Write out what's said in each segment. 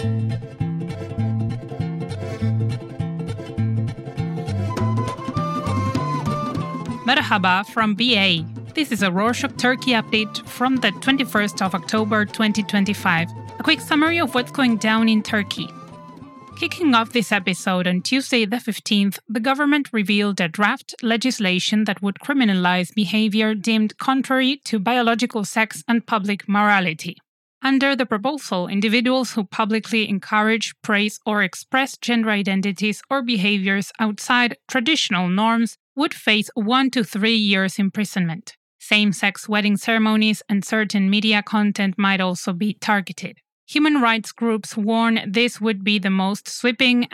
Merhaba from BA. This is a Rorshok Turkey update from the 21st of October 2025. A quick summary of what's going down in Turkey. Kicking off this episode on Tuesday the 15th, the government revealed a draft legislation that would criminalize behavior deemed contrary to biological sex and public morality. Under the proposal, individuals who publicly encourage, praise, or express gender identities or behaviors outside traditional norms would face 1 to 3 years imprisonment. Same-sex wedding ceremonies and certain media content might also be targeted. Human rights groups warn this would be the most sweeping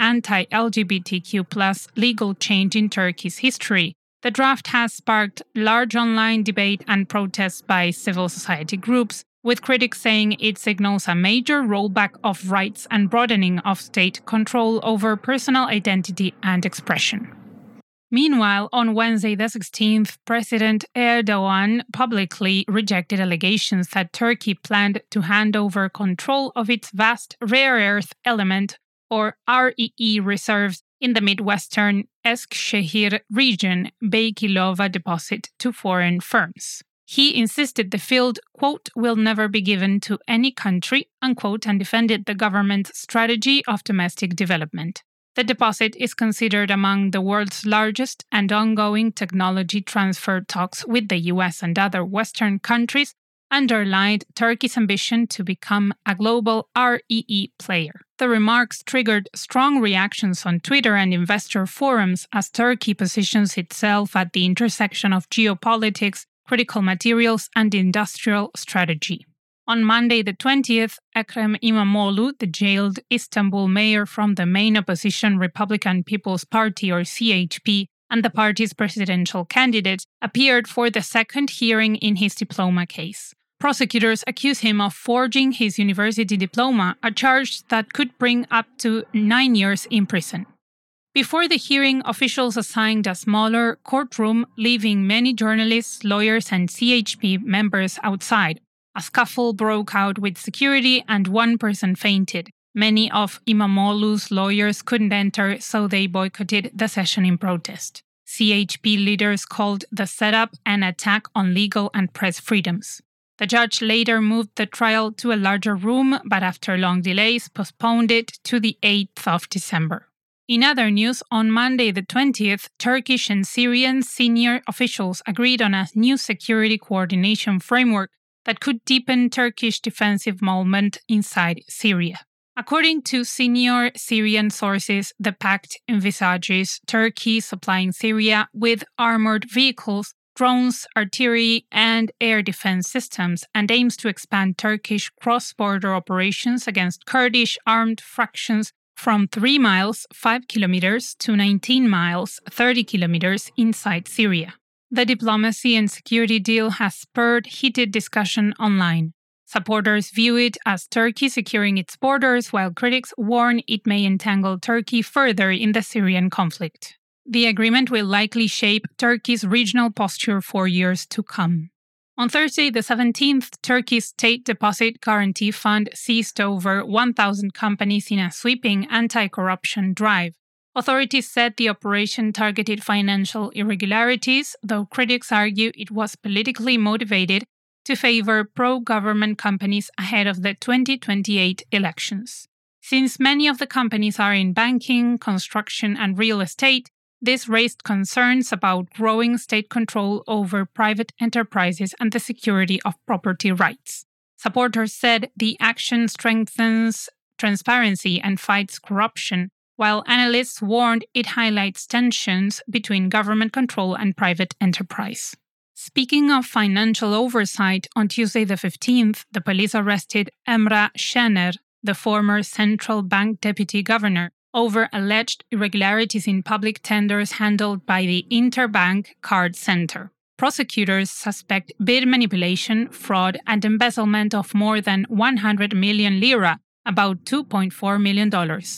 anti-LGBTQ+ legal change in Turkey's history. The draft has sparked large online debate and protests by civil society groups, with critics saying it signals a major rollback of rights and broadening of state control over personal identity and expression. Meanwhile, on Wednesday the 16th, President Erdogan publicly rejected allegations that Turkey planned to hand over control of its vast rare earth element, or REE, reserves in the Midwestern Eskşehir region Beykilova deposit to foreign firms. He insisted the field, quote, will never be given to any country, unquote, and defended the government's strategy of domestic development. The deposit is considered among the world's largest and ongoing technology transfer talks with the US and other Western countries underlined Turkey's ambition to become a global REE player. The remarks triggered strong reactions on Twitter and investor forums as Turkey positions itself at the intersection of geopolitics, critical materials, and industrial strategy. On Monday the 20th, Ekrem İmamoğlu, the jailed Istanbul mayor from the main opposition Republican People's Party or CHP and the party's presidential candidate, appeared for the second hearing in his diploma case. Prosecutors accuse him of forging his university diploma, a charge that could bring up to 9 years in prison. Before the hearing, officials assigned a smaller courtroom, leaving many journalists, lawyers, and CHP members outside. A scuffle broke out with security and one person fainted. Many of İmamoğlu's lawyers couldn't enter, so they boycotted the session in protest. CHP leaders called the setup an attack on legal and press freedoms. The judge later moved the trial to a larger room, but after long delays, postponed it to the 8th of December. In other news, on Monday the 20th, Turkish and Syrian senior officials agreed on a new security coordination framework that could deepen Turkish defensive movement inside Syria. According to senior Syrian sources, the pact envisages Turkey supplying Syria with armored vehicles, drones, artillery, and air defense systems, and aims to expand Turkish cross-border operations against Kurdish armed factions from 3 miles, 5 kilometers, to 19 miles, 30 kilometers inside Syria. The diplomacy and security deal has spurred heated discussion online. Supporters view it as Turkey securing its borders, while critics warn it may entangle Turkey further in the Syrian conflict. The agreement will likely shape Turkey's regional posture for years to come. On Thursday the 17th, Turkey's State Deposit Guarantee Fund seized over 1,000 companies in a sweeping anti-corruption drive. Authorities said the operation targeted financial irregularities, though critics argue it was politically motivated to favor pro-government companies ahead of the 2028 elections. Since many of the companies are in banking, construction, and real estate, this raised concerns about growing state control over private enterprises and the security of property rights. Supporters said the action strengthens transparency and fights corruption, while analysts warned it highlights tensions between government control and private enterprise. Speaking of financial oversight, on Tuesday the 15th, the police arrested Emrah Şener, the former central bank deputy governor, over alleged irregularities in public tenders handled by the Interbank Card Center. Prosecutors suspect bid manipulation, fraud, and embezzlement of more than 100 million lira, about $2.4 million.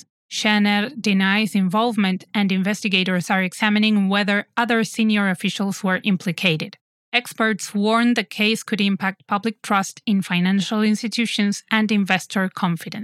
Şener denies involvement, and investigators are examining whether other senior officials were implicated. Experts warn the case could impact public trust in financial institutions and investor confidence.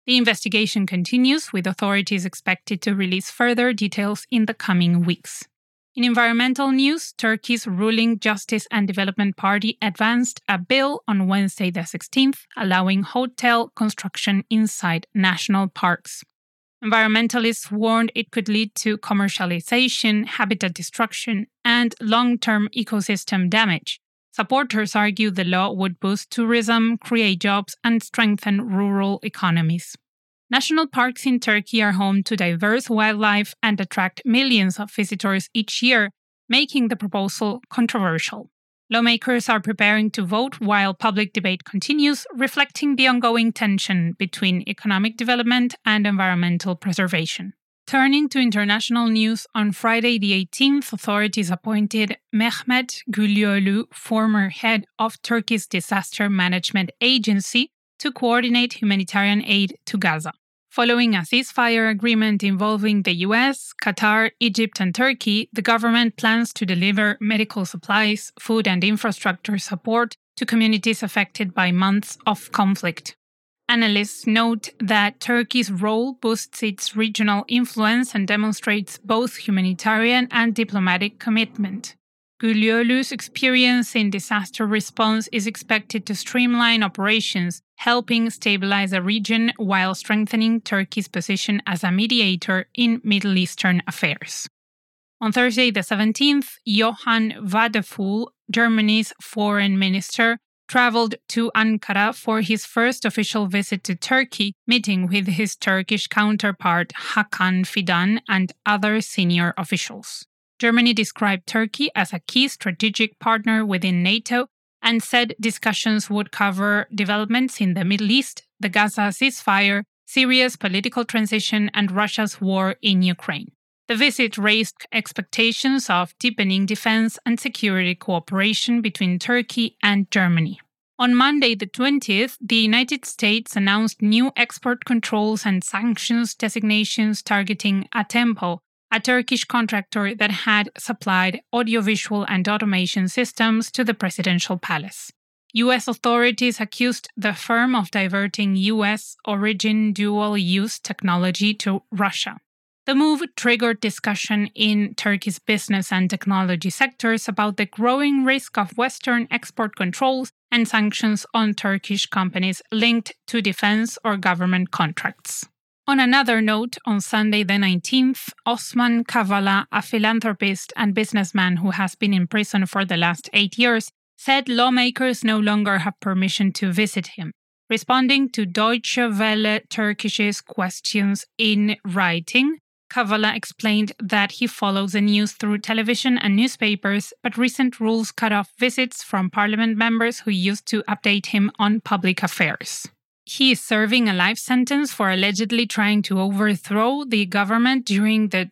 The investigation continues, with authorities expected to release further details in the coming weeks. In environmental news, Turkey's ruling Justice and Development Party advanced a bill on Wednesday the 16th, allowing hotel construction inside national parks. Environmentalists warned it could lead to commercialization, habitat destruction, and long-term ecosystem damage. Supporters argue the law would boost tourism, create jobs, and strengthen rural economies. National parks in Turkey are home to diverse wildlife and attract millions of visitors each year, making the proposal controversial. Lawmakers are preparing to vote while public debate continues, reflecting the ongoing tension between economic development and environmental preservation. Turning to international news, on Friday the 18th, authorities appointed Mehmet Gülyolu, former head of Turkey's Disaster Management Agency, to coordinate humanitarian aid to Gaza. Following a ceasefire agreement involving the US, Qatar, Egypt, and Turkey, the government plans to deliver medical supplies, food, and infrastructure support to communities affected by months of conflict. Analysts note that Turkey's role boosts its regional influence and demonstrates both humanitarian and diplomatic commitment. Gülyolu's experience in disaster response is expected to streamline operations, helping stabilize a region while strengthening Turkey's position as a mediator in Middle Eastern affairs. On Thursday the 17th, Johann Wadephul, Germany's foreign minister, traveled to Ankara for his first official visit to Turkey, meeting with his Turkish counterpart Hakan Fidan and other senior officials. Germany described Turkey as a key strategic partner within NATO and said discussions would cover developments in the Middle East, the Gaza ceasefire, Syria's political transition, and Russia's war in Ukraine. The visit raised expectations of deepening defense and security cooperation between Turkey and Germany. On Monday the 20th, the United States announced new export controls and sanctions designations targeting Atempo, a Turkish contractor that had supplied audiovisual and automation systems to the presidential palace. U.S. authorities accused the firm of diverting U.S.-origin dual-use technology to Russia. The move triggered discussion in Turkey's business and technology sectors about the growing risk of Western export controls and sanctions on Turkish companies linked to defense or government contracts. On another note, on Sunday the 19th, Osman Kavala, a philanthropist and businessman who has been in prison for the last 8 years, said lawmakers no longer have permission to visit him. Responding to Deutsche Welle Turkish's questions in writing, Kavala explained that he follows the news through television and newspapers, but recent rules cut off visits from parliament members who used to update him on public affairs. He is serving a life sentence for allegedly trying to overthrow the government during the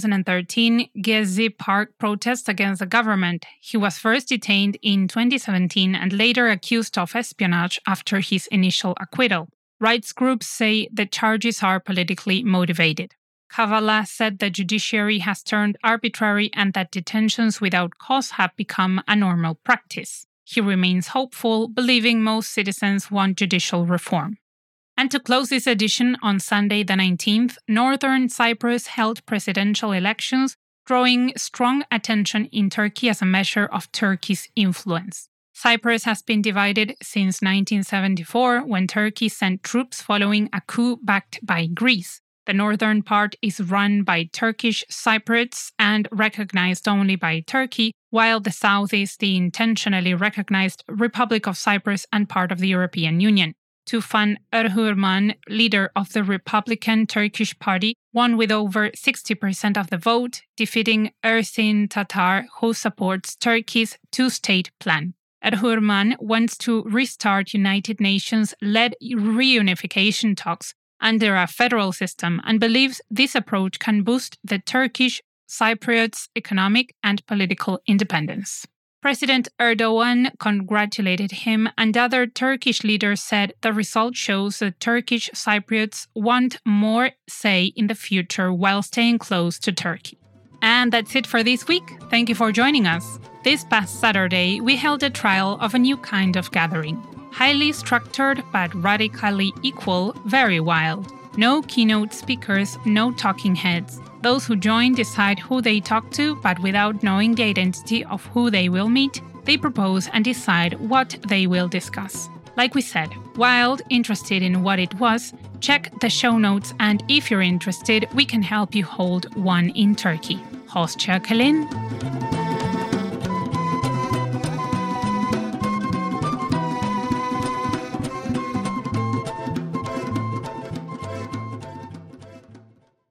2013 Gezi Park protests against the government. He was first detained in 2017 and later accused of espionage after his initial acquittal. Rights groups say the charges are politically motivated. Kavala said the judiciary has turned arbitrary and that detentions without cause have become a normal practice. He remains hopeful, believing most citizens want judicial reform. And to close this edition, on Sunday the 19th, Northern Cyprus held presidential elections, drawing strong attention in Turkey as a measure of Turkey's influence. Cyprus has been divided since 1974, when Turkey sent troops following a coup backed by Greece. The northern part is run by Turkish Cypriots and recognized only by Turkey, while the south is the intentionally recognized Republic of Cyprus and part of the European Union. Tufan Erhurman, leader of the Republican Turkish Party, won with over 60% of the vote, defeating Ersin Tatar, who supports Turkey's two-state plan. Erhurman wants to restart United Nations-led reunification talks under a federal system and believes this approach can boost the Turkish Cypriots' economic and political independence. President Erdogan congratulated him, and other Turkish leaders said the result shows that Turkish Cypriots want more say in the future while staying close to Turkey. And that's it for this week. Thank you for joining us. This past Saturday, we held a trial of a new kind of gathering. Highly structured but radically equal, very wild. No keynote speakers, no talking heads. Those who join decide who they talk to, but without knowing the identity of who they will meet, they propose and decide what they will discuss. Like we said, wild, interested in what it was, check the show notes, and if you're interested, we can help you hold one in Turkey. Hoşça kalın.